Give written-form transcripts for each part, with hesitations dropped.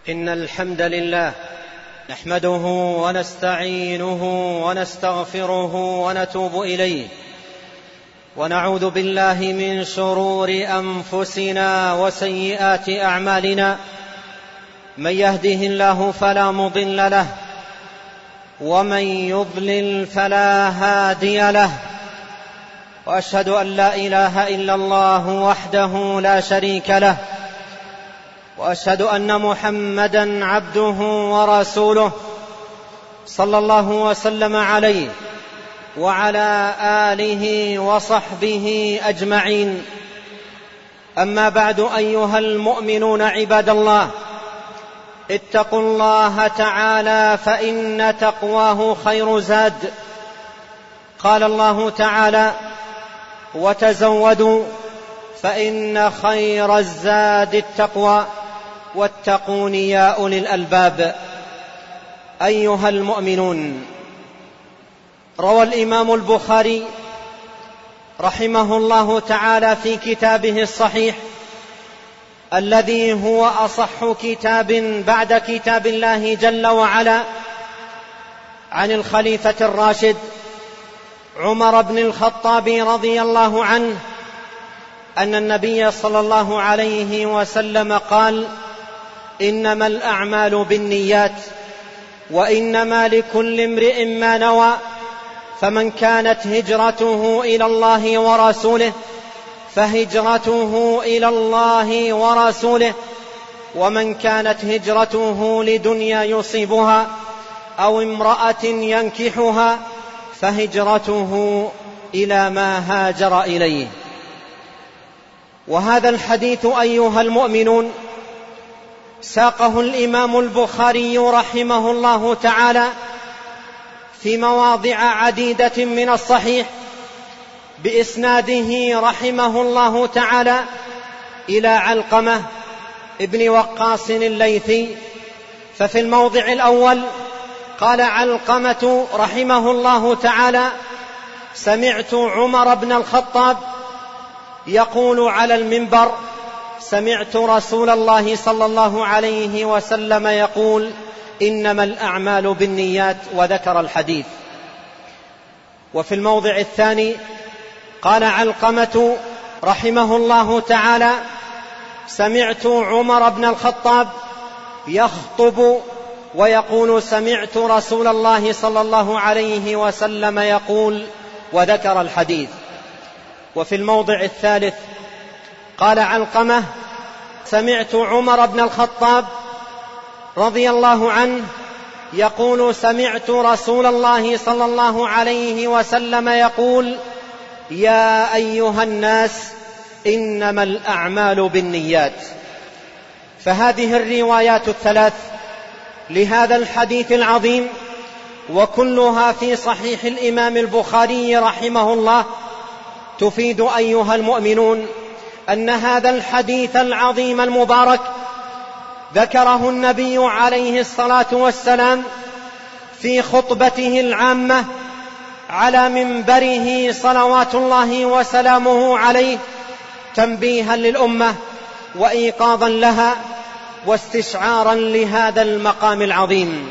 إن الحمد لله نحمده ونستعينه ونستغفره ونتوب إليه، ونعوذ بالله من شرور أنفسنا وسيئات أعمالنا. من يهده الله فلا مضل له، ومن يضلل فلا هادي له، وأشهد أن لا إله إلا الله وحده لا شريك له، وأشهد أن محمدًا عبده ورسوله صلى الله وسلم عليه وعلى آله وصحبه أجمعين. أما بعد، أيها المؤمنون عباد الله، اتقوا الله تعالى فإن تقواه خير زاد. قال الله تعالى: وتزودوا فإن خير الزاد التقوى واتقون يا أولي الألباب. أيها المؤمنون، روى الإمام البخاري رحمه الله تعالى في كتابه الصحيح الذي هو أصح كتاب بعد كتاب الله جل وعلا عن الخليفة الراشد عمر بن الخطاب رضي الله عنه أن النبي صلى الله عليه وسلم قال: إنما الأعمال بالنيات، وإنما لكل امرئ ما نوى، فمن كانت هجرته إلى الله ورسوله فهجرته إلى الله ورسوله، ومن كانت هجرته لدنيا يصيبها أو امرأة ينكحها فهجرته إلى ما هاجر إليه. وهذا الحديث أيها المؤمنون ساقه الإمام البخاري رحمه الله تعالى في مواضع عديدة من الصحيح بإسناده رحمه الله تعالى إلى علقمة ابن وقاص الليثي. ففي الموضع الأول قال علقمة رحمه الله تعالى: سمعت عمر بن الخطاب يقول على المنبر: سمعت رسول الله صلى الله عليه وسلم يقول: إنما الأعمال بالنيات، وذكر الحديث. وفي الموضع الثاني قال علقمة رحمه الله تعالى: سمعت عمر بن الخطاب يخطب ويقول: سمعت رسول الله صلى الله عليه وسلم يقول، وذكر الحديث. وفي الموضع الثالث قال علقمة: سمعت عمر بن الخطاب رضي الله عنه يقول: سمعت رسول الله صلى الله عليه وسلم يقول: يا أيها الناس، إنما الأعمال بالنيات. فهذه الروايات الثلاث لهذا الحديث العظيم وكلها في صحيح الإمام البخاري رحمه الله تفيد أيها المؤمنون أن هذا الحديث العظيم المبارك ذكره النبي عليه الصلاة والسلام في خطبته العامة على منبره صلوات الله وسلامه عليه، تنبيها للأمة وإيقاظا لها واستشعارا لهذا المقام العظيم.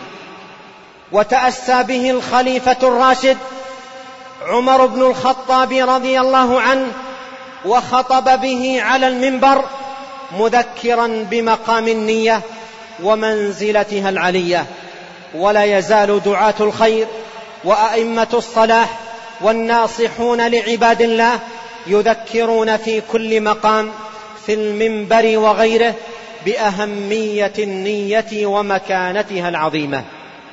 وتأسى به الخليفة الراشد عمر بن الخطاب رضي الله عنه، وخطب به على المنبر مذكرا بمقام النية ومنزلتها العلية. ولا يزال دعاة الخير وأئمة الصلاح والناصحون لعباد الله يذكرون في كل مقام في المنبر وغيره بأهمية النية ومكانتها العظيمة.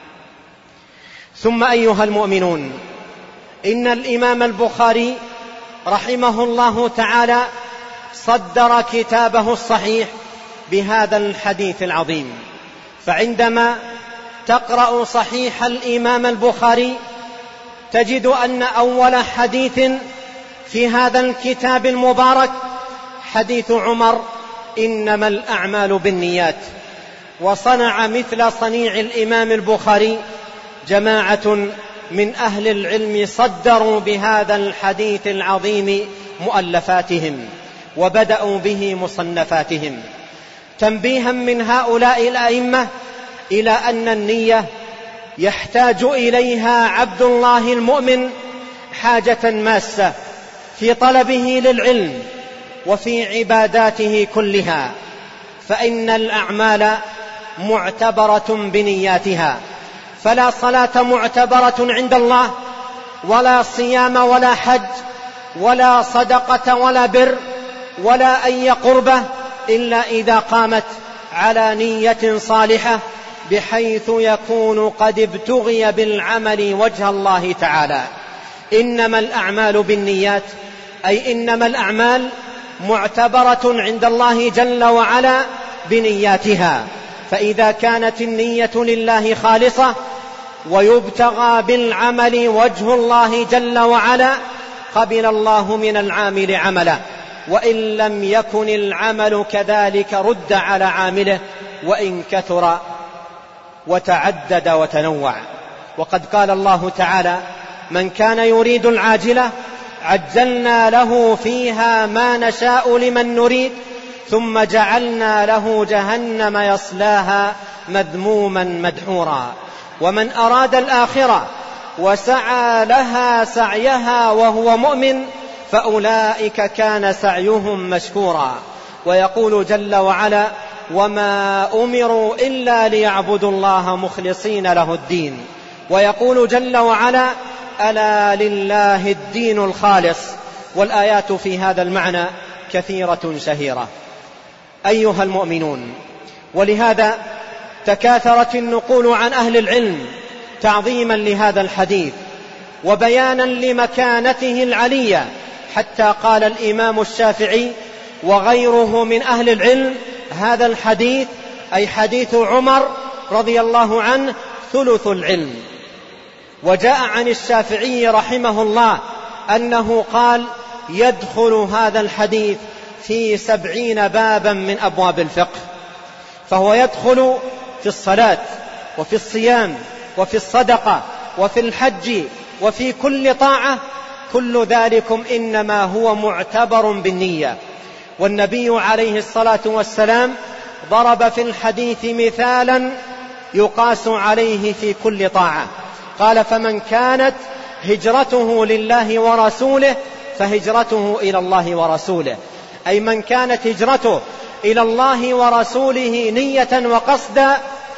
ثم أيها المؤمنون، إن الإمام البخاري رحمه الله تعالى صدر كتابه الصحيح بهذا الحديث العظيم. فعندما تقرأ صحيح الإمام البخاري تجد أن أول حديث في هذا الكتاب المبارك حديث عمر: إنما الأعمال بالنيات. وصنع مثل صنيع الإمام البخاري جماعة من أهل العلم صدروا بهذا الحديث العظيم مؤلفاتهم وبدأوا به مصنفاتهم. تنبيها من هؤلاء الأئمة إلى أن النية يحتاج إليها عبد الله المؤمن حاجة ماسة في طلبه للعلم وفي عباداته كلها، فإن الأعمال معتبرة بنياتها، فلا صلاة معتبرة عند الله، ولا صيام ولا حج ولا صدقة ولا بر ولا أي قربة إلا إذا قامت على نية صالحة، بحيث يكون قد ابتغي بالعمل وجه الله تعالى. إنما الأعمال بالنيات، أي إنما الأعمال معتبرة عند الله جل وعلا بنياتها، فإذا كانت النية لله خالصة ويبتغى بالعمل وجه الله جل وعلا قبل الله من العامل عمله، وإن لم يكن العمل كذلك رد على عامله وإن كثر وتعدد وتنوع. وقد قال الله تعالى: من كان يريد العاجلة عجلنا له فيها ما نشاء لمن نريد ثم جعلنا له جهنم يصلاها مذموما مدحورا. ومن أراد الآخرة وسعى لها سعيها وهو مؤمن فأولئك كان سعيهم مشكورا. ويقول جل وعلا: وما أمروا إلا ليعبدوا الله مخلصين له الدين. ويقول جل وعلا: ألا لله الدين الخالص. والآيات في هذا المعنى كثيرة شهيرة. أيها المؤمنون، ولهذا تكاثرت النقول عن أهل العلم تعظيما لهذا الحديث وبيانا لمكانته العلية، حتى قال الإمام الشافعي وغيره من أهل العلم: هذا الحديث أي حديث عمر رضي الله عنه ثلث العلم. وجاء عن الشافعي رحمه الله أنه قال: يدخل هذا الحديث في 70 بابا من أبواب الفقه، فهو يدخل في الصلاة وفي الصيام وفي الصدقة وفي الحج وفي كل طاعة، كل ذلكم إنما هو معتبر بالنية. والنبي عليه الصلاة والسلام ضرب في الحديث مثالا يقاس عليه في كل طاعة، قال: فمن كانت هجرته لله ورسوله فهجرته إلى الله ورسوله، أي من كانت هجرته إلى الله ورسوله نية وقصدا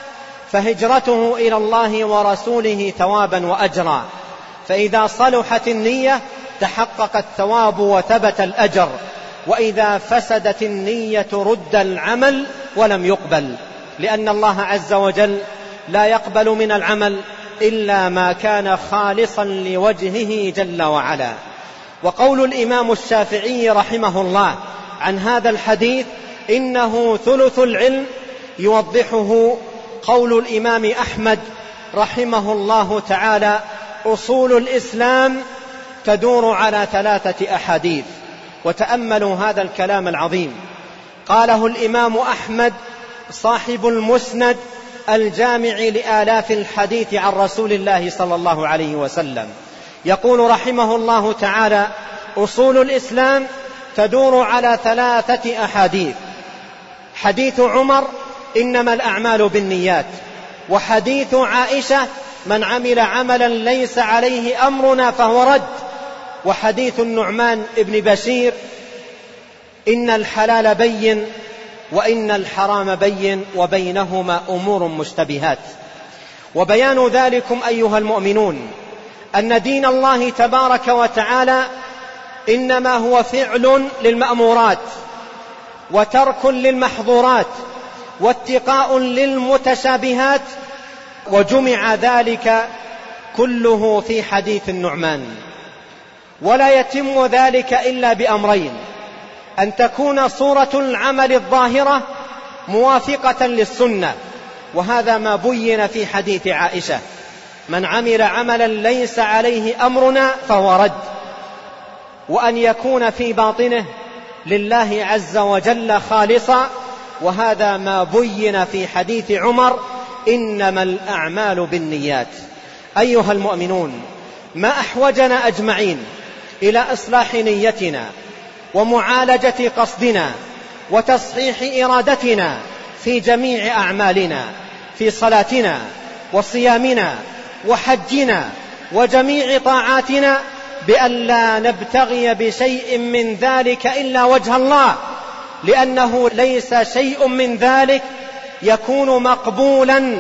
فهجرته إلى الله ورسوله ثوابا وأجرا. فإذا صلحت النية تحقق الثواب وثبت الأجر، وإذا فسدت النية رد العمل ولم يقبل، لأن الله عز وجل لا يقبل من العمل إلا ما كان خالصا لوجهه جل وعلا. وقول الإمام الشافعي رحمه الله عن هذا الحديث إنه ثلث العلم يوضحه قول الإمام أحمد رحمه الله تعالى: أصول الإسلام تدور على 3 أحاديث. وتأملوا هذا الكلام العظيم، قاله الإمام أحمد صاحب المسند الجامع لآلاف الحديث عن رسول الله صلى الله عليه وسلم، يقول رحمه الله تعالى: أصول الإسلام تدور على 3 أحاديث: حديث عمر إنما الأعمال بالنيات، وحديث عائشة من عمل عملا ليس عليه أمرنا فهو رد، وحديث النعمان ابن بشير إن الحلال بين وإن الحرام بين وبينهما أمور مشتبهات. وبيان ذلكم أيها المؤمنون أن دين الله تبارك وتعالى إنما هو فعل للمأمورات وترك للمحظورات واتقاء للمتشابهات، وجمع ذلك كله في حديث النعمان. ولا يتم ذلك إلا بأمرين: أن تكون صورة العمل الظاهرة موافقة للسنة، وهذا ما بين في حديث عائشة: من عمل عملا ليس عليه أمرنا فهو رد، وأن يكون في باطنه لله عز وجل خالصا، وهذا ما بين في حديث عمر إنما الأعمال بالنيات. أيها المؤمنون، ما أحوجنا أجمعين إلى إصلاح نيتنا ومعالجة قصدنا وتصحيح إرادتنا في جميع أعمالنا، في صلاتنا وصيامنا وحجنا وجميع طاعاتنا، بأن لا نبتغي بشيء من ذلك إلا وجه الله، لأنه ليس شيء من ذلك يكون مقبولا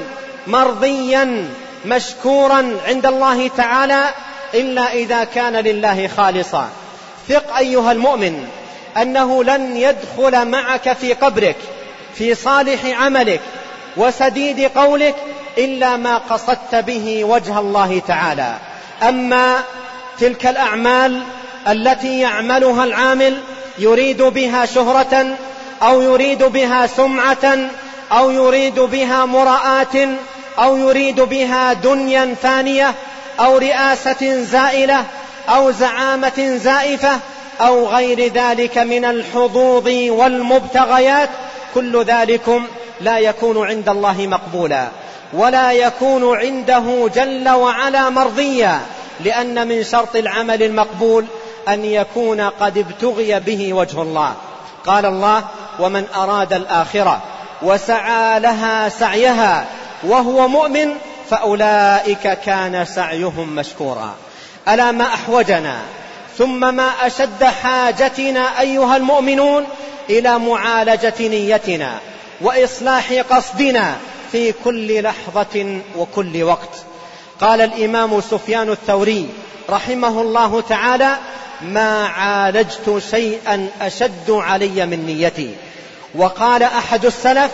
مرضيا مشكورا عند الله تعالى إلا إذا كان لله خالصا. ثق أيها المؤمن أنه لن يدخل معك في قبرك في صالح عملك وسديد قولك إلا ما قصدت به وجه الله تعالى. أما تلك الأعمال التي يعملها العامل يريد بها شهرة أو يريد بها سمعة أو يريد بها مراءة أو يريد بها دنيا فانية أو رئاسة زائلة أو زعامة زائفة أو غير ذلك من الحظوظ والمبتغيات، كل ذلكم لا يكون عند الله مقبولا ولا يكون عنده جل وعلا مرضيا، لأن من شرط العمل المقبول أن يكون قد ابتغي به وجه الله. قال الله: ومن أراد الآخرة وسعى لها سعيها وهو مؤمن فأولئك كان سعيهم مشكورا. ألا ما أحوجنا ثم ما أشد حاجتنا أيها المؤمنون إلى معالجة نيتنا وإصلاح قصدنا في كل لحظة وكل وقت. قال الإمام سفيان الثوري رحمه الله تعالى: ما عالجت شيئا أشد علي من نيتي. وقال أحد السلف: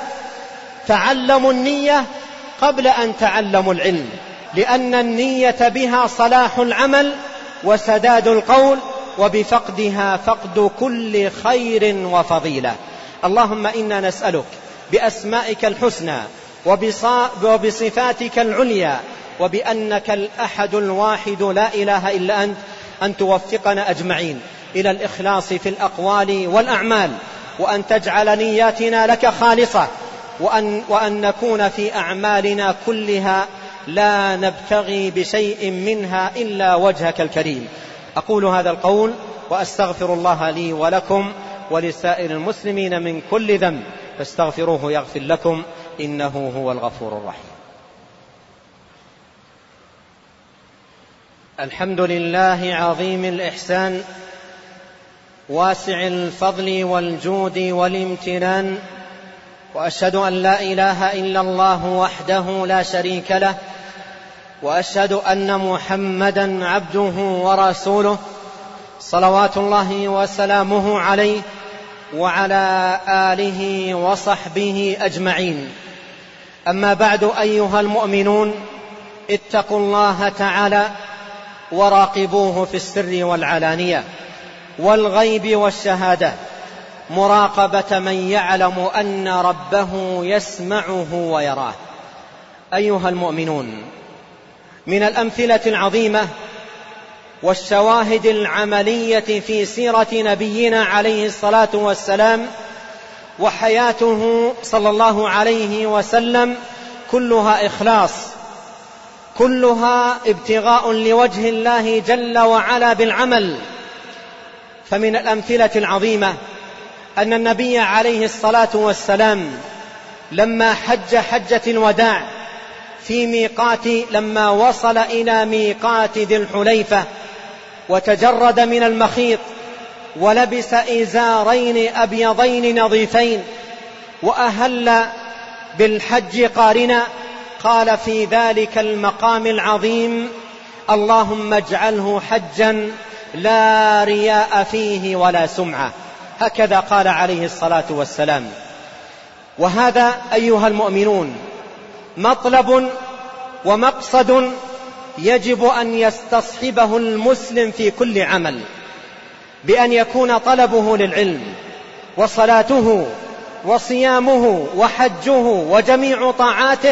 تعلموا النية قبل أن تعلموا العلم، لأن النية بها صلاح العمل وسداد القول، وبفقدها فقد كل خير وفضيلة. اللهم إنا نسألك بأسمائك الحسنى وبصفاتك العليا وبأنك الأحد الواحد لا إله إلا أنت أن توفقنا أجمعين إلى الإخلاص في الأقوال والأعمال، وأن تجعل نياتنا لك خالصة، وأن نكون في أعمالنا كلها لا نبتغي بشيء منها إلا وجهك الكريم. أقول هذا القول وأستغفر الله لي ولكم ولسائر المسلمين من كل ذنب، فاستغفروه يغفر لكم إنه هو الغفور الرحيم. الحمد لله عظيم الإحسان واسع الفضل والجود والامتنان، وأشهد أن لا إله إلا الله وحده لا شريك له، وأشهد أن محمدا عبده ورسوله صلوات الله وسلامه عليه وعلى آله وصحبه أجمعين. أما بعد أيها المؤمنون، اتقوا الله تعالى وراقبوه في السر والعلانية والغيب والشهادة، مراقبة من يعلم أن ربه يسمعه ويراه. أيها المؤمنون، من الأمثلة العظيمة والشواهد العملية في سيرة نبينا عليه الصلاة والسلام وحياته صلى الله عليه وسلم كلها إخلاص، كلها ابتغاء لوجه الله جل وعلا بالعمل. فمن الأمثلة العظيمة أن النبي عليه الصلاة والسلام لما حج حجة الوداع في لما وصل إلى ميقات ذي الحليفة وتجرد من المخيط ولبس إزارين أبيضين نظيفين وأهل بالحج قارنا، قال في ذلك المقام العظيم: اللهم اجعله حجا لا رياء فيه ولا سمعة. هكذا قال عليه الصلاة والسلام. وهذا أيها المؤمنون مطلب ومقصد يجب أن يستصحبه المسلم في كل عمل، بأن يكون طلبه للعلم وصلاته وصيامه وحجه وجميع طاعاته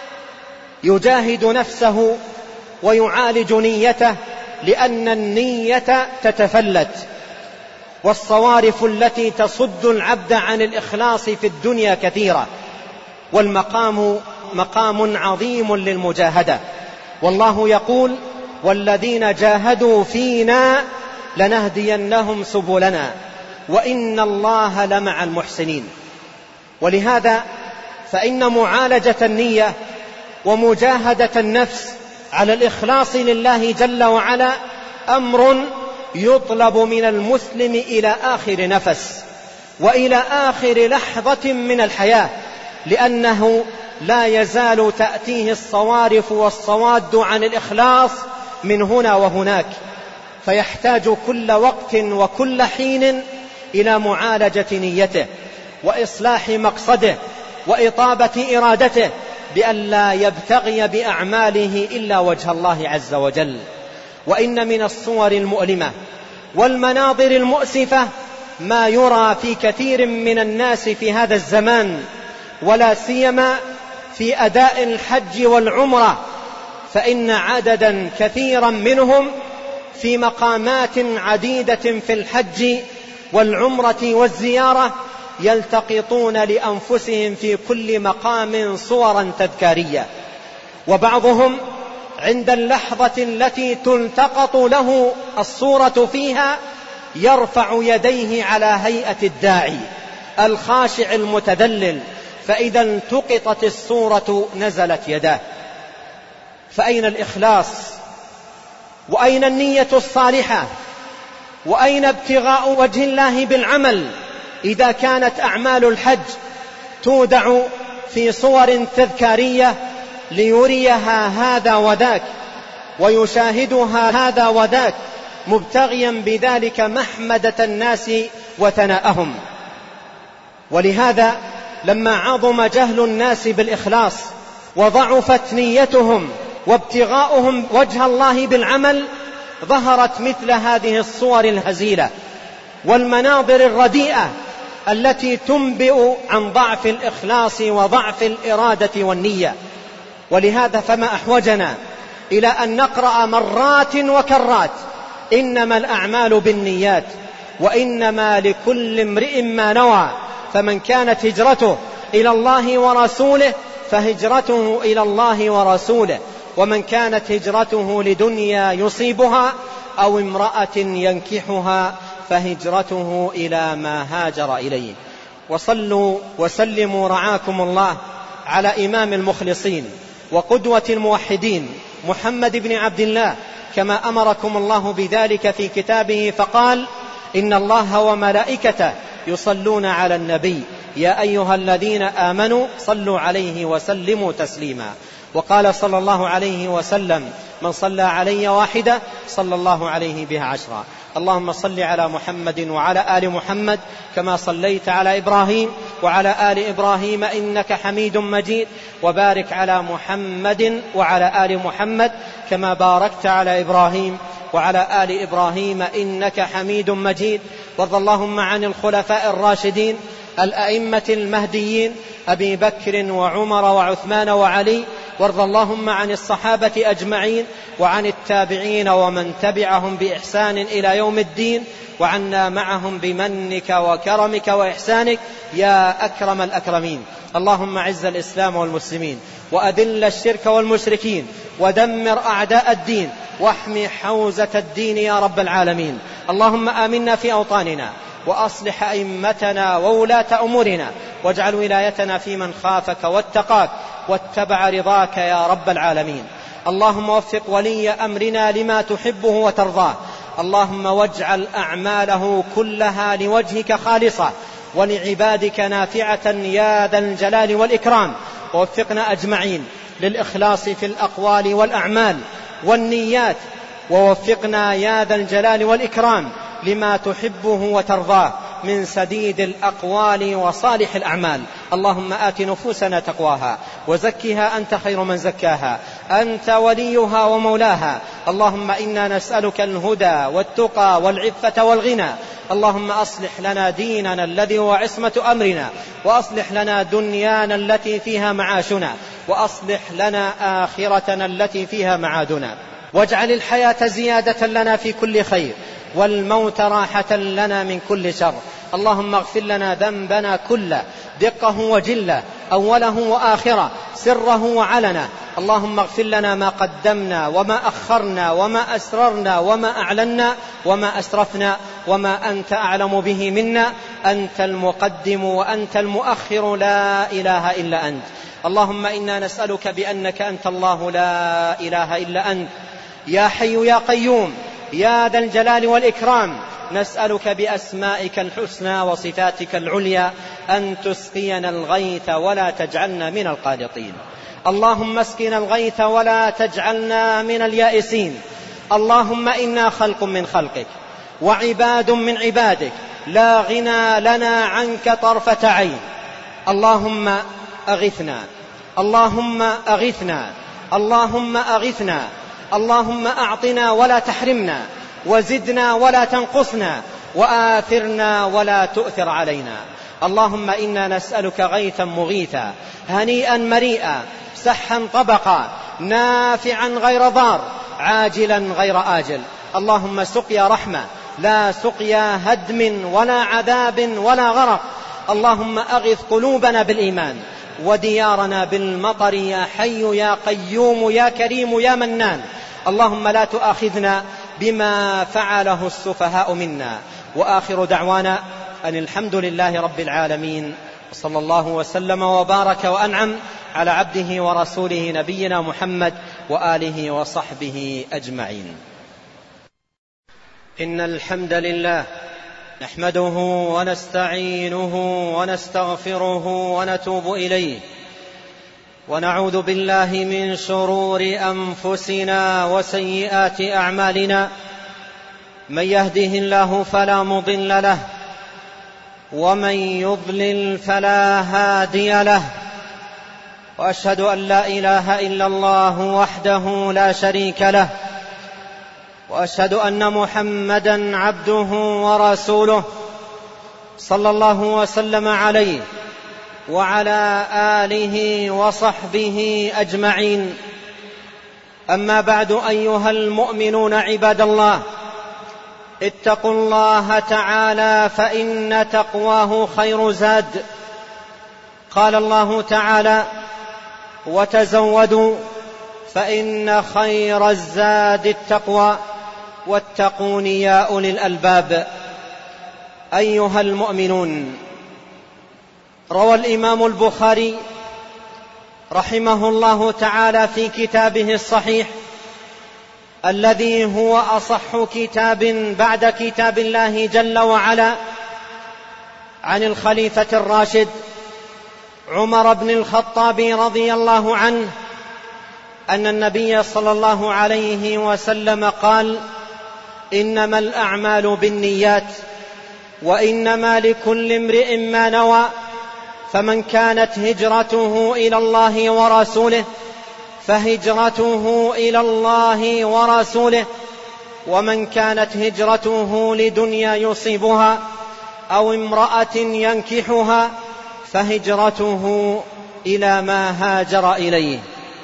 يجاهد نفسه ويعالج نيته، لأن النية تتفلت، والصوارف التي تصد العبد عن الإخلاص في الدنيا كثيرة، والمقام مقام عظيم للمجاهدة. والله يقول: والذين جاهدوا فينا لنهدينهم سبلنا وإن الله لمع المحسنين. ولهذا فإن معالجة النية ومجاهدة النفس على الإخلاص لله جل وعلا أمر يطلب من المسلم إلى آخر نفس وإلى آخر لحظة من الحياة، لأنه لا يزال تأتيه الصوارف والصواد عن الإخلاص من هنا وهناك، فيحتاج كل وقت وكل حين إلى معالجة نيته وإصلاح مقصده وإطابة إرادته، بأن لا يبتغي بأعماله إلا وجه الله عز وجل. وإن من الصور المؤلمة والمناظر المؤسفة ما يرى في كثير من الناس في هذا الزمان، ولا سيما في أداء الحج والعمرة، فإن عددا كثيرا منهم في مقامات عديدة في الحج والعمرة والزيارة يلتقطون لأنفسهم في كل مقام صورا تذكارية، وبعضهم عند اللحظة التي تلتقط له الصورة فيها يرفع يديه على هيئة الداعي الخاشع المتذلل، فإذا التقطت الصورة نزلت يداه. فأين الإخلاص؟ وأين النية الصالحة؟ وأين ابتغاء وجه الله بالعمل إذا كانت أعمال الحج تودع في صور تذكارية ليريها هذا وذاك ويشاهدها هذا وذاك مبتغيا بذلك محمدة الناس وثناءهم؟ ولهذا لما عظم جهل الناس بالإخلاص وضعفت نيتهم وابتغاؤهم وجه الله بالعمل، ظهرت مثل هذه الصور الهزيلة والمناظر الرديئة التي تنبئ عن ضعف الإخلاص وضعف الإرادة والنية. ولهذا فما أحوجنا إلى أن نقرأ مرات وكرات: إنما الأعمال بالنيات وإنما لكل امرئ ما نوى، فمن كانت هجرته إلى الله ورسوله فهجرته إلى الله ورسوله، ومن كانت هجرته لدنيا يصيبها أو امرأة ينكحها فهجرته إلى ما هاجر إليه. وصلوا وسلموا رعاكم الله على إمام المخلصين وقدوة الموحدين محمد بن عبد الله، كما أمركم الله بذلك في كتابه فقال: إن الله وملائكته يصلون على النبي يا أيها الذين آمنوا صلوا عليه وسلموا تسليما. وقال صلى الله عليه وسلم: من صلى علي واحدة صلى الله عليه بها 10. اللهم صل على محمد وعلى آل محمد كما صليت على إبراهيم وعلى آل إبراهيم إنك حميد مجيد، وبارك على محمد وعلى آل محمد كما باركت على إبراهيم وعلى آل إبراهيم إنك حميد مجيد. وارض اللهم عن الخلفاء الراشدين الأئمة المهديين أبي بكر وعمر وعثمان وعلي، وارض اللهم عن الصحابة أجمعين وعن التابعين ومن تبعهم بإحسان إلى يوم الدين، وعنا معهم بمنك وكرمك وإحسانك يا أكرم الأكرمين. اللهم أعز الإسلام والمسلمين وأذل الشرك والمشركين ودمر أعداء الدين واحمي حوزة الدين يا رب العالمين. اللهم آمنا في أوطاننا وأصلح أئمتنا وولاة أمورنا، واجعل ولايتنا في من خافك واتقاك واتبع رضاك يا رب العالمين. اللهم وفق ولي أمرنا لما تحبه وترضاه، اللهم واجعل أعماله كلها لوجهك خالصة ولعبادك نافعة يا ذا الجلال والإكرام. ووفقنا أجمعين للإخلاص في الأقوال والأعمال والنيات، ووفقنا يا ذا الجلال والإكرام لما تحبه وترضاه من سديد الأقوال وصالح الأعمال. اللهم آت نفوسنا تقواها وزكها أنت خير من زكاها، أنت وليها ومولاها. اللهم إنا نسألك الهدى والتقى والعفة والغنى. اللهم أصلح لنا ديننا الذي هو عصمة أمرنا، وأصلح لنا دنيانا التي فيها معاشنا، وأصلح لنا آخرتنا التي فيها معادنا، واجعل الحياة زيادة لنا في كل خير والموت راحة لنا من كل شر. اللهم اغفر لنا ذنبنا كله دقه وجله، أوله وآخره، سره وعلنه. اللهم اغفر لنا ما قدمنا وما أخرنا وما أسررنا وما أعلنا وما أسرفنا وما أنت أعلم به منا. أنت المقدم وأنت المؤخر، لا إله إلا أنت. اللهم إنا نسألك بأنك أنت الله لا إله إلا أنت، يا حي يا قيوم يا ذا الجلال والإكرام. نسألك بأسمائك الحسنى وصفاتك العليا أن تسقينا الغيث ولا تجعلنا من القانطين. اللهم اسقنا الغيث ولا تجعلنا من اليائسين. اللهم إنا خلق من خلقك وعباد من عبادك، لا غنى لنا عنك طرفة عين. اللهم أغثنا، اللهم أغثنا، اللهم أغثنا. اللهم أعطنا ولا تحرمنا، وزدنا ولا تنقصنا، وآثرنا ولا تؤثر علينا. اللهم إنا نسألك غيثا مغيثا، هنيئا مريئا، سحا طبقا، نافعا غير ضار، عاجلا غير آجل. اللهم سقيا رحمة لا سقيا هدم ولا عذاب ولا غرق. اللهم أغث قلوبنا بالإيمان وديارنا بالمطر، يا حي يا قيوم يا كريم يا منان. اللهم لا تؤاخذنا بما فعله السفهاء منا. وآخر دعوانا أن الحمد لله رب العالمين، صلى الله وسلم وبارك وأنعم على عبده ورسوله نبينا محمد وآله وصحبه أجمعين. إن الحمد لله نحمده ونستعينه ونستغفره ونتوب إليه، ونعوذ بالله من شرور أنفسنا وسيئات أعمالنا. من يهده الله فلا مضل له، ومن يضلل فلا هادي له. وأشهد أن لا إله إلا الله وحده لا شريك له، وأشهد أن محمدا عبده ورسوله، صلى الله وسلم عليه وعلى آله وصحبه أجمعين. أما بعد، أيها المؤمنون عباد الله، اتقوا الله تعالى فإن تقواه خير زاد. قال الله تعالى: وتزودوا فإن خير الزاد التقوى واتقون يا أولي الألباب. أيها المؤمنون، روى الإمام البخاري رحمه الله تعالى في كتابه الصحيح الذي هو أصح كتاب بعد كتاب الله جل وعلا عن الخليفة الراشد عمر بن الخطاب رضي الله عنه أن النبي صلى الله عليه وسلم قال: إنما الأعمال بالنيات وإنما لكل امرئ ما نوى، فمن كانت هجرته إلى الله ورسوله فهجرته إلى الله ورسوله، ومن كانت هجرته لدنيا يصيبها أو امرأة ينكحها فهجرته إلى ما هاجر إليه.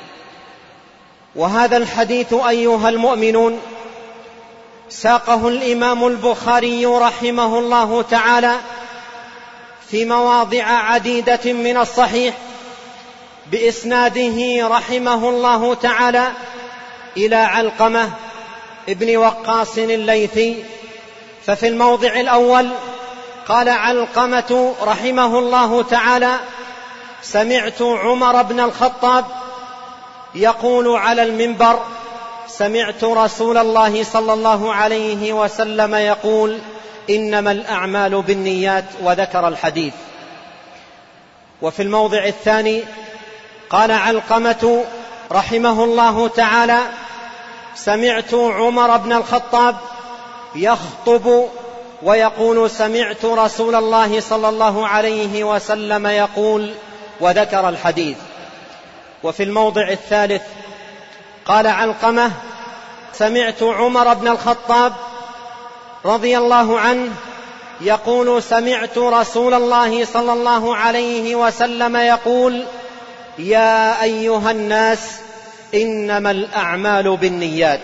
وهذا الحديث أيها المؤمنون ساقه الإمام البخاري رحمه الله تعالى في مواضع عديدة من الصحيح بإسناده رحمه الله تعالى إلى علقمة ابن وقاص الليثي. ففي الموضع الأول قال علقمة رحمه الله تعالى: سمعت عمر بن الخطاب يقول على المنبر: سمعت رسول الله صلى الله عليه وسلم يقول: إنما الأعمال بالنيات، وذكر الحديث. وفي الموضع الثاني قال علقمة رحمه الله تعالى: سمعت عمر بن الخطاب يخطب ويقول: سمعت رسول الله صلى الله عليه وسلم يقول، وذكر الحديث. وفي الموضع الثالث قال علقمة: سمعت عمر بن الخطاب رضي الله عنه يقول: سمعت رسول الله صلى الله عليه وسلم يقول: يا أيها الناس إنما الأعمال بالنيات.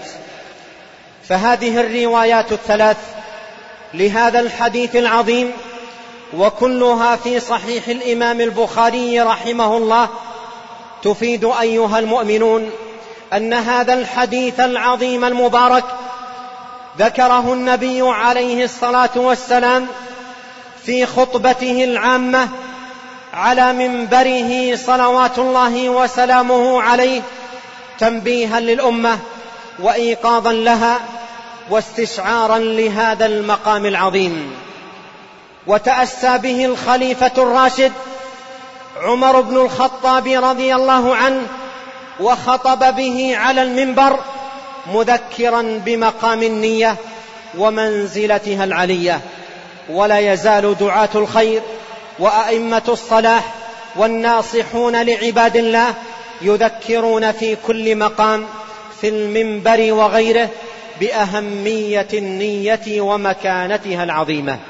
فهذه الروايات الثلاث لهذا الحديث العظيم وكلها في صحيح الإمام البخاري رحمه الله، تفيد أيها المؤمنون أن هذا الحديث العظيم المبارك ذكره النبي عليه الصلاة والسلام في خطبته العامة على منبره صلوات الله وسلامه عليه، تنبيها للأمة وإيقاظا لها واستشعارا لهذا المقام العظيم. وتأسى به الخليفة الراشد عمر بن الخطاب رضي الله عنه، وخطب به على المنبر مذكرا بمقام النية ومنزلتها العلية. ولا يزال دعاة الخير وأئمة الصلاح والناصحون لعباد الله يذكرون في كل مقام في المنبر وغيره بأهمية النية ومكانتها العظيمة.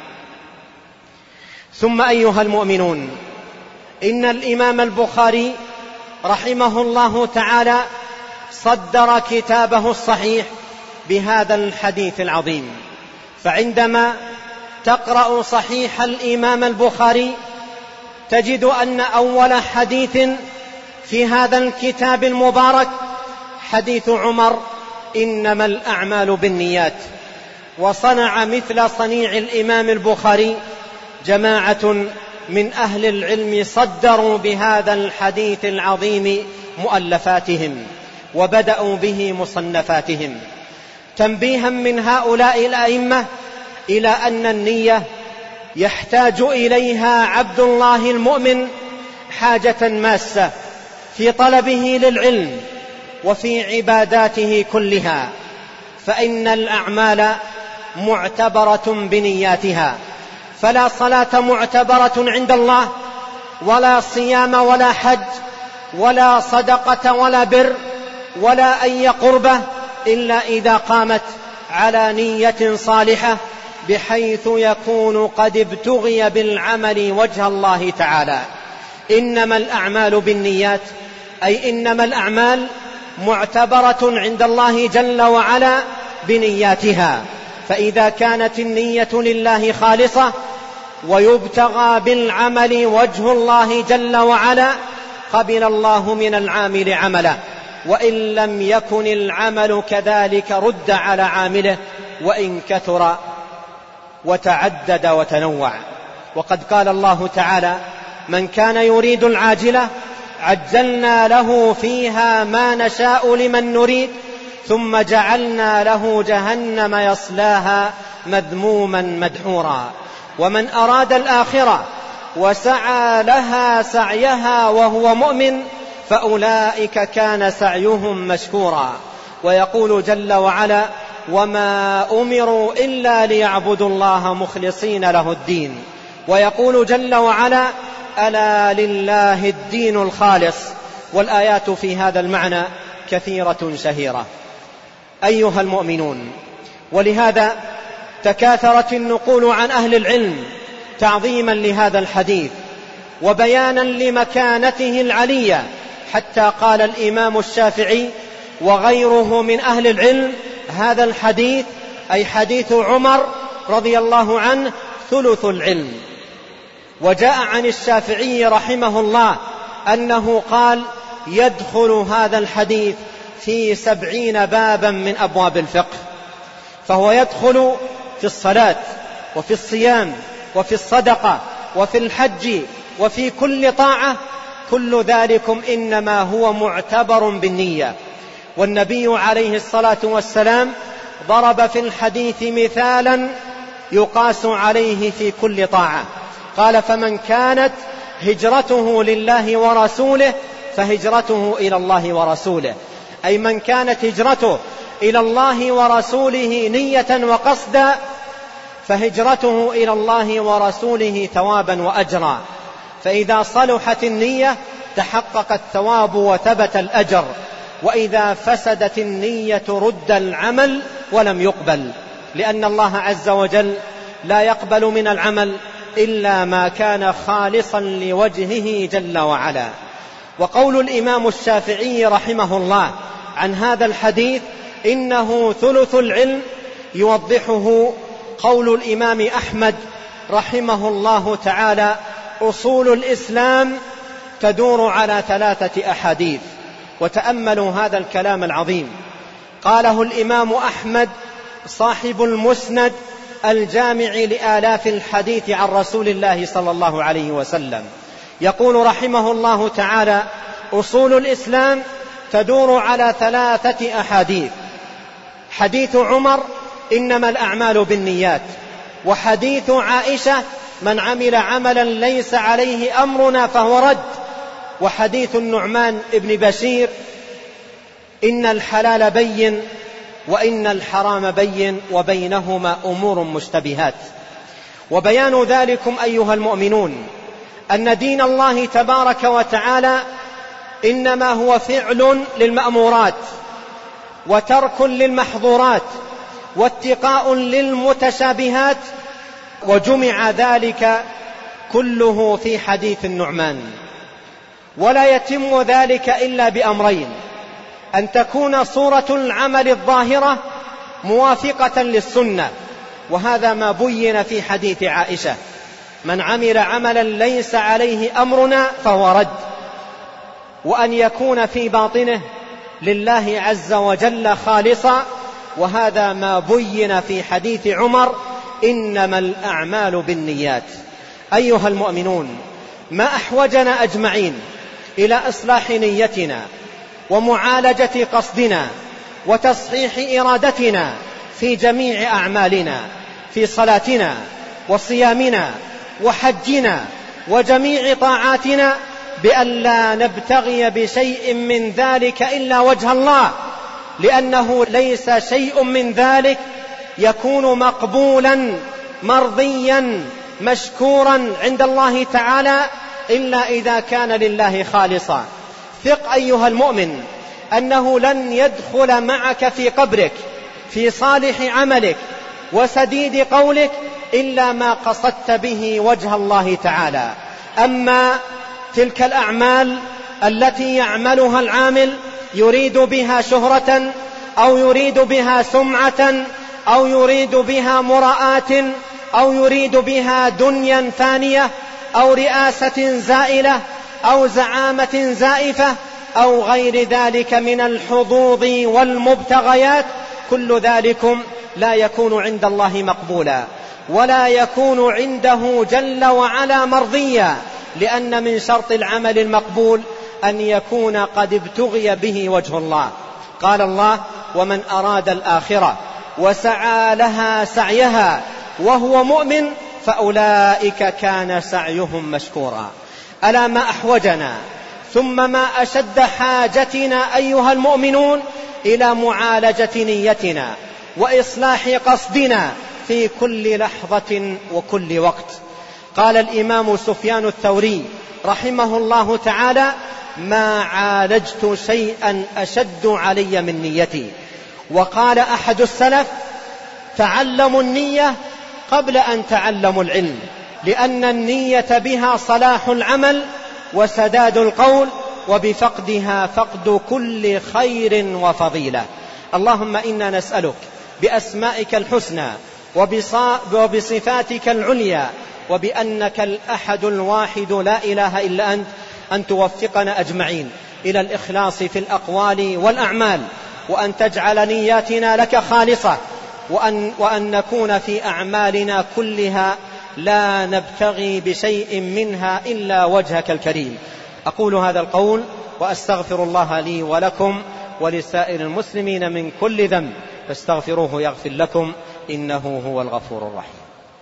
ثم أيها المؤمنون، إن الإمام البخاري رحمه الله تعالى صدر كتابه الصحيح بهذا الحديث العظيم. فعندما تقرأ صحيح الإمام البخاري تجد أن أول حديث في هذا الكتاب المبارك حديث عمر: إنما الأعمال بالنيات. وصنع مثل صنيع الإمام البخاري جماعة من أهل العلم صدروا بهذا الحديث العظيم مؤلفاتهم وبدأوا به مصنفاتهم، تنبيها من هؤلاء الأئمة إلى أن النية يحتاج إليها عبد الله المؤمن حاجة ماسة في طلبه للعلم وفي عباداته كلها، فإن الأعمال معتبرة بنياتها، فلا صلاة معتبرة عند الله، ولا صيام ولا حج ولا صدقة ولا بر ولا أي قربة إلا إذا قامت على نية صالحة، بحيث يكون قد ابتغي بالعمل وجه الله تعالى. إنما الأعمال بالنيات، أي إنما الأعمال معتبرة عند الله جل وعلا بنياتها، فإذا كانت النية لله خالصة ويبتغى بالعمل وجه الله جل وعلا قبل الله من العامل عمله، وإن لم يكن العمل كذلك رد على عامله وإن كثر وتعدد وتنوع. وقد قال الله تعالى: من كان يريد العاجلة عجلنا له فيها ما نشاء لمن نريد ثم جعلنا له جهنم يصلاها مذموما مدحورا. ومن أراد الآخرة وسعى لها سعيها وهو مؤمن فأولئك كان سعيهم مشكورا. ويقول جل وعلا: وما أمروا إلا ليعبدوا الله مخلصين له الدين. ويقول جل وعلا: ألا لله الدين الخالص. والآيات في هذا المعنى كثيرة شهيرة. أيها المؤمنون، ولهذا تكاثرت النقول عن أهل العلم تعظيما لهذا الحديث وبيانا لمكانته العلية، حتى قال الإمام الشافعي وغيره من أهل العلم: هذا الحديث، أي حديث عمر رضي الله عنه، ثلث العلم. وجاء عن الشافعي رحمه الله أنه قال: يدخل هذا الحديث في 70 بابا من أبواب الفقه، فهو يدخل في الصلاة وفي الصيام وفي الصدقة وفي الحج وفي كل طاعة، كل ذلكم إنما هو معتبر بالنية. والنبي عليه الصلاة والسلام ضرب في الحديث مثالا يقاس عليه في كل طاعة، قال: فمن كانت هجرته لله ورسوله فهجرته إلى الله ورسوله، أي من كانت هجرته إلى الله ورسوله نية وقصدا فهجرته إلى الله ورسوله ثوابا وأجرا. فإذا صلحت النية تحقق الثواب وثبت الأجر، وإذا فسدت النية رد العمل ولم يقبل، لأن الله عز وجل لا يقبل من العمل إلا ما كان خالصا لوجهه جل وعلا. وقول الإمام الشافعي رحمه الله عن هذا الحديث إنه ثلث العلم يوضحه قول الإمام أحمد رحمه الله تعالى: أصول الإسلام تدور على 3 أحاديث. وتأملوا هذا الكلام العظيم، قاله الإمام أحمد صاحب المسند الجامع لآلاف الحديث عن رسول الله صلى الله عليه وسلم، يقول رحمه الله تعالى: أصول الإسلام تدور على 3 أحاديث: حديث عمر: إنما الأعمال بالنيات، وحديث عائشة: من عمل عملا ليس عليه أمرنا فهو رد، وحديث النعمان ابن بشير: إن الحلال بين وإن الحرام بين وبينهما أمور مشتبهات. وبيان ذلكم أيها المؤمنون أن دين الله تبارك وتعالى إنما هو فعل للمأمورات وترك للمحظورات واتقاء للمتشابهات، وجمع ذلك كله في حديث النعمان. ولا يتم ذلك إلا بأمرين: أن تكون صورة العمل الظاهرة موافقة للسنة، وهذا ما بين في حديث عائشة: من عمل عملا ليس عليه أمرنا فهو رد، وأن يكون في باطنه لله عز وجل خالصا، وهذا ما بين في حديث عمر: إنما الأعمال بالنيات. أيها المؤمنون، ما أحوجنا أجمعين إلى إصلاح نيتنا ومعالجة قصدنا وتصحيح إرادتنا في جميع أعمالنا، في صلاتنا وصيامنا وحجنا وجميع طاعاتنا، بأن لا نبتغي بشيء من ذلك إلا وجه الله، لأنه ليس شيء من ذلك يكون مقبولا مرضيا مشكورا عند الله تعالى إلا إذا كان لله خالصا. ثق أيها المؤمن أنه لن يدخل معك في قبرك في صالح عملك وسديد قولك إلا ما قصدت به وجه الله تعالى. أما تلك الأعمال التي يعملها العامل يريد بها شهرة أو يريد بها سمعة أو يريد بها مراءة أو يريد بها دنيا فانية أو رئاسة زائلة أو زعامة زائفة أو غير ذلك من الحظوظ والمبتغيات، كل ذلكم لا يكون عند الله مقبولا ولا يكون عنده جل وعلا مرضيا، لأن من شرط العمل المقبول أن يكون قد ابتغي به وجه الله. قال الله: ومن أراد الآخرة وسعى لها سعيها وهو مؤمن فأولئك كان سعيهم مشكورا. ألا ما أحوجنا ثم ما أشد حاجتنا أيها المؤمنون إلى معالجة نيتنا وإصلاح قصدنا في كل لحظة وكل وقت. قال الإمام سفيان الثوري رحمه الله تعالى: ما عالجت شيئا أشد علي من نيتي. وقال أحد السلف: تعلموا النية قبل أن تعلموا العلم، لأن النية بها صلاح العمل وسداد القول، وبفقدها فقد كل خير وفضيلة. اللهم إنا نسألك بأسمائك الحسنى وبصفاتك العليا وبأنك الأحد الواحد لا إله إلا أنت أن توفقنا أجمعين إلى الإخلاص في الأقوال والأعمال، وأن تجعل نياتنا لك خالصة، وأن نكون في أعمالنا كلها لا نبتغي بشيء منها إلا وجهك الكريم. أقول هذا القول وأستغفر الله لي ولكم ولسائر المسلمين من كل ذنب، فاستغفروه يغفر لكم إنه هو الغفور الرحيم.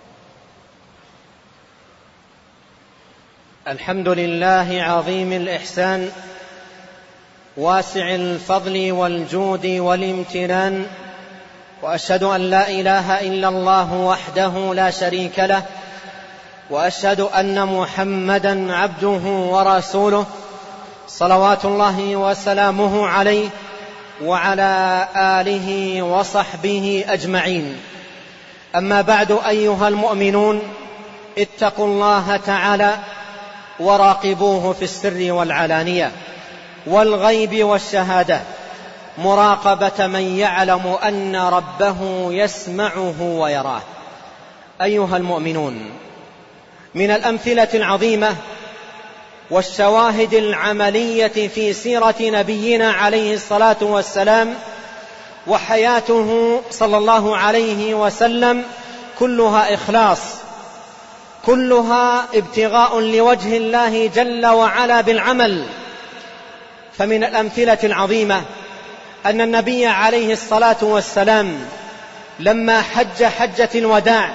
الحمد لله عظيم الإحسان واسع الفضل والجود والامتنان، وأشهد أن لا إله إلا الله وحده لا شريك له، وأشهد أن محمدا عبده ورسوله صلوات الله وسلامه عليه وعلى آله وصحبه أجمعين. أما بعد أيها المؤمنون، اتقوا الله تعالى وراقبوه في السر والعلانية والغيب والشهادة، مراقبة من يعلم أن ربه يسمعه ويراه. أيها المؤمنون، من الأمثلة العظيمة والشواهد العملية في سيرة نبينا عليه الصلاة والسلام وحياته صلى الله عليه وسلم كلها إخلاص، كلها ابتغاء لوجه الله جل وعلا بالعمل. فمن الأمثلة العظيمة أن النبي عليه الصلاة والسلام لما حج حجة الوداع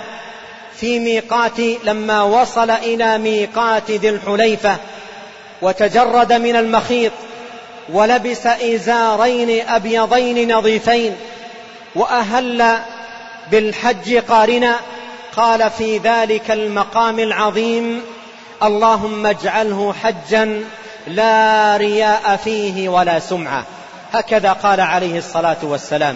لما وصل إلى ميقات ذي الحليفة وتجرد من المخيط ولبس إزارين أبيضين نظيفين وأهل بالحج قارنا، قال في ذلك المقام العظيم: اللهم اجعله حجا لا رياء فيه ولا سمعة. هكذا قال عليه الصلاة والسلام.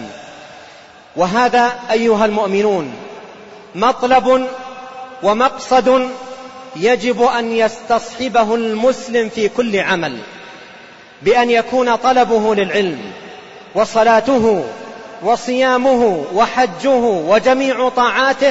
وهذا أيها المؤمنون مطلب ومقصد يجب أن يستصحبه المسلم في كل عمل، بأن يكون طلبه للعلم وصلاته وصيامه وحجه وجميع طاعاته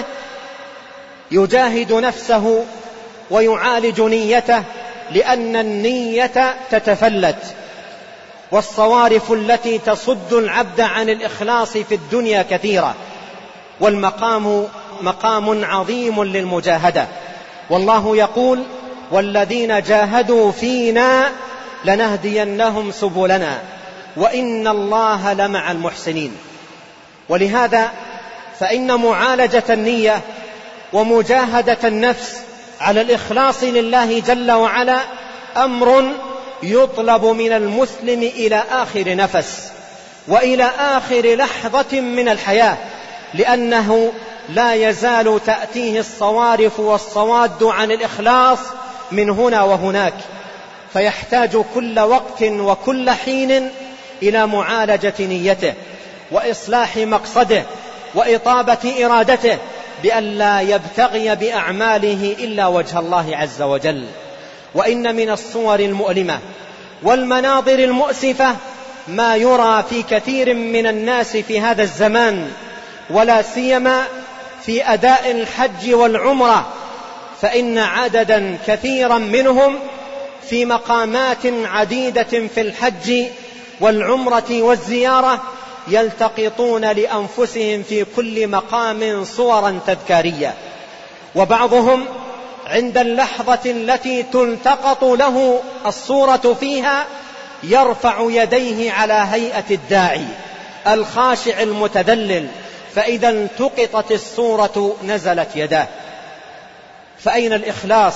يجاهد نفسه ويعالج نيته، لأن النية تتفلت، والصوارف التي تصد العبد عن الإخلاص في الدنيا كثيرة، والمقام مقام عظيم للمجاهدة. والله يقول: والذين جاهدوا فينا لنهدينهم سبلنا وإن الله لمع المحسنين. ولهذا فإن معالجة النية ومجاهدة النفس على الإخلاص لله جل وعلا أمر يطلب من المسلم إلى آخر نفس وإلى آخر لحظة من الحياة، لأنه لا يزال تأتيه الصوارف والصواد عن الإخلاص من هنا وهناك، فيحتاج كل وقت وكل حين إلى معالجة نيته وإصلاح مقصده وإطابة إرادته، بأن لا يبتغي بأعماله إلا وجه الله عز وجل. وإن من الصور المؤلمة والمناظر المؤسفة ما يرى في كثير من الناس في هذا الزمان، ولا سيما في أداء الحج والعمرة، فإن عددا كثيرا منهم في مقامات عديدة في الحج والعمرة والزيارة يلتقطون لأنفسهم في كل مقام صورا تذكارية، وبعضهم عند اللحظة التي تلتقط له الصورة فيها يرفع يديه على هيئة الداعي الخاشع المتذلل، فإذا التقطت الصورة نزلت يداه. فأين الإخلاص؟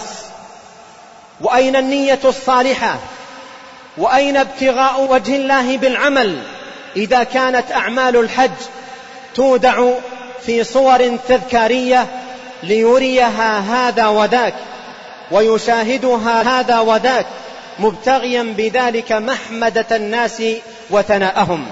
وأين النية الصالحة؟ وأين ابتغاء وجه الله بالعمل إذا كانت أعمال الحج تودع في صور تذكارية ليريها هذا وذاك ويشاهدها هذا وذاك مبتغيا بذلك محمدة الناس وثناءهم؟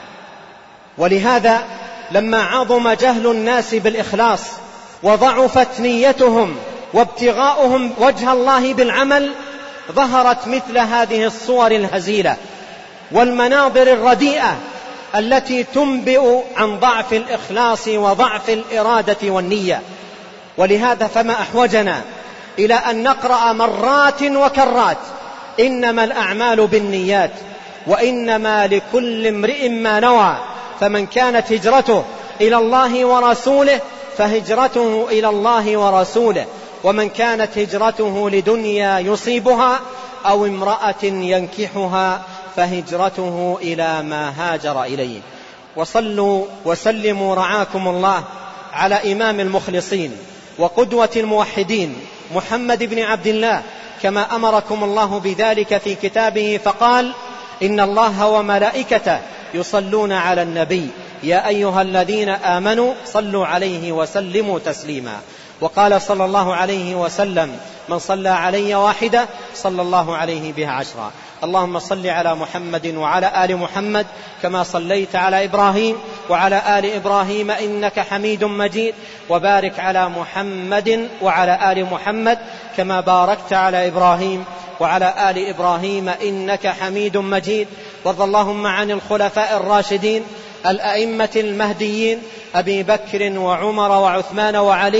ولهذا لما عظم جهل الناس بالإخلاص وضعفت نيتهم وابتغاؤهم وجه الله بالعمل، ظهرت مثل هذه الصور الهزيلة والمناظر الرديئة التي تنبئ عن ضعف الإخلاص وضعف الإرادة والنية. ولهذا فما أحوجنا إلى أن نقرأ مرات وكرات: إنما الأعمال بالنيات وإنما لكل امرئ ما نوى، فمن كانت هجرته إلى الله ورسوله فهجرته إلى الله ورسوله، ومن كانت هجرته لدنيا يصيبها أو امرأة ينكحها فهجرته إلى ما هاجر إليه. وصلوا وسلموا رعاكم الله على إمام المخلصين وقدوة الموحدين محمد بن عبد الله، كما أمركم الله بذلك في كتابه فقال: إن الله وملائكته يصلون على النبي يا أيها الذين آمنوا صلوا عليه وسلموا تسليما. وقال صلى الله عليه وسلم: من صلى علي واحدة صلى الله عليه بها عشرا. اللهم صل على محمد وعلى آل محمد كما صليت على إبراهيم وعلى آل إبراهيم إنك حميد مجيد، وبارك على محمد وعلى آل محمد كما باركت على إبراهيم وعلى آل إبراهيم إنك حميد مجيد. وارض اللهم عن الخلفاء الراشدين الأئمة المهديين أبي بكر وعمر وعثمان وعلي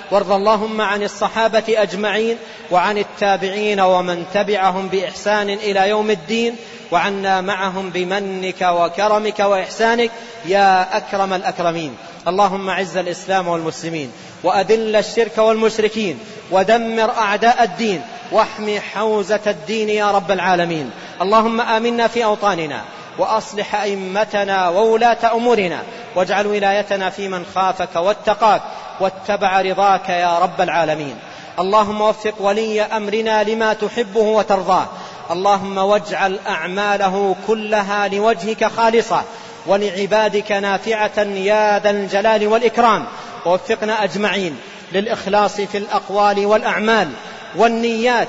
وارض اللهم عن الصحابة أجمعين وعن التابعين ومن تبعهم بإحسان إلى يوم الدين، وعنا معهم بمنك وكرمك وإحسانك يا أكرم الأكرمين. اللهم أعز الإسلام والمسلمين، وأذل الشرك والمشركين، ودمر أعداء الدين، واحمي حوزة الدين يا رب العالمين. اللهم آمنا في أوطاننا، وأصلح أئمتنا وولاة أمورنا، واجعل ولايتنا في من خافك واتقاك واتبع رضاك يا رب العالمين. اللهم وفق ولي أمرنا لما تحبه وترضاه، اللهم واجعل أعماله كلها لوجهك خالصة ولعبادك نافعة يا ذا الجلال والإكرام. ووفقنا أجمعين للإخلاص في الأقوال والأعمال والنيات،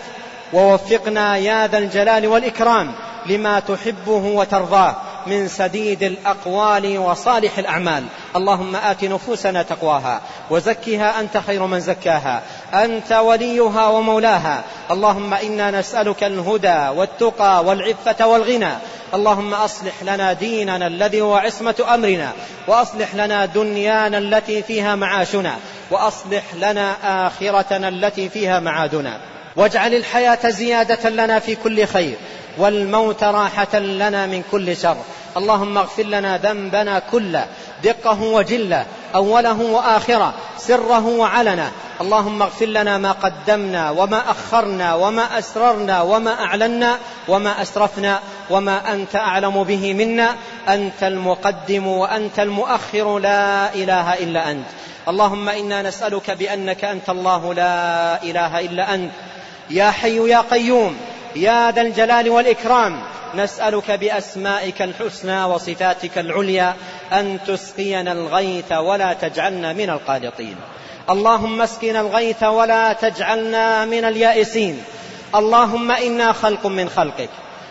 ووفقنا يا ذا الجلال والإكرام لما تحبه وترضاه من سديد الأقوال وصالح الأعمال. اللهم آت نفوسنا تقواها وزكها أنت خير من زكاها، أنت وليها ومولاها. اللهم إنا نسألك الهدى والتقى والعفة والغنى. اللهم أصلح لنا ديننا الذي هو عصمة أمرنا، وأصلح لنا دنيانا التي فيها معاشنا، وأصلح لنا آخرتنا التي فيها معادنا، واجعل الحياة زيادة لنا في كل خير، والموت راحة لنا من كل شر. اللهم اغفر لنا ذنبنا كله، دقه وجله، أوله وآخره، سره وعلنه. اللهم اغفر لنا ما قدمنا وما أخرنا وما أسررنا وما أعلنا وما أسرفنا وما أنت أعلم به منا. أنت المقدم وأنت المؤخر، لا إله إلا أنت. اللهم إنا نسألك بأنك أنت الله لا إله إلا أنت، يا حي يا قيوم يا ذا الجلال والإكرام. نسألك بأسمائك الحسنى وصفاتك العليا أن تسقينا الغيث ولا تجعلنا من القانطين. اللهم اسقنا الغيث ولا تجعلنا من اليائسين. اللهم إنا خلق من خلقك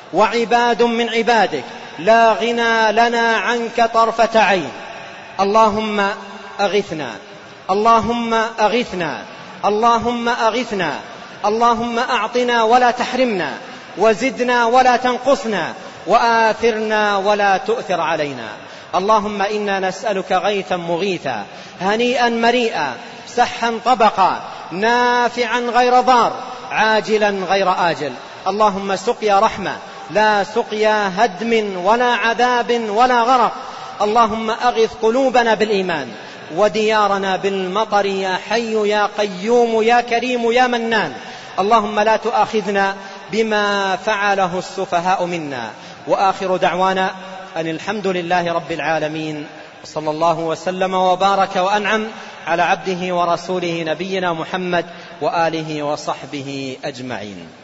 وعباد من عبادك، لا غنى لنا عنك طرفة عين. اللهم أغثنا، اللهم أغثنا، اللهم أغثنا. اللهم أعطنا ولا تحرمنا، وزدنا ولا تنقصنا، وآثرنا ولا تؤثر علينا. اللهم إنا نسألك غيثا مغيثا، هنيئا مريئا، سحا طبقا، نافعا غير ضار، عاجلا غير آجل. اللهم سقيا رحمة لا سقيا هدم ولا عذاب ولا غرق. اللهم أغث قلوبنا بالإيمان، وديارنا بالمطر، يا حي يا قيوم يا كريم يا منان. اللهم لا تؤاخذنا بما فعله السفهاء منا. وآخر دعوانا أن الحمد لله رب العالمين، صلى الله وسلم وبارك وأنعم على عبده ورسوله نبينا محمد وآله وصحبه أجمعين.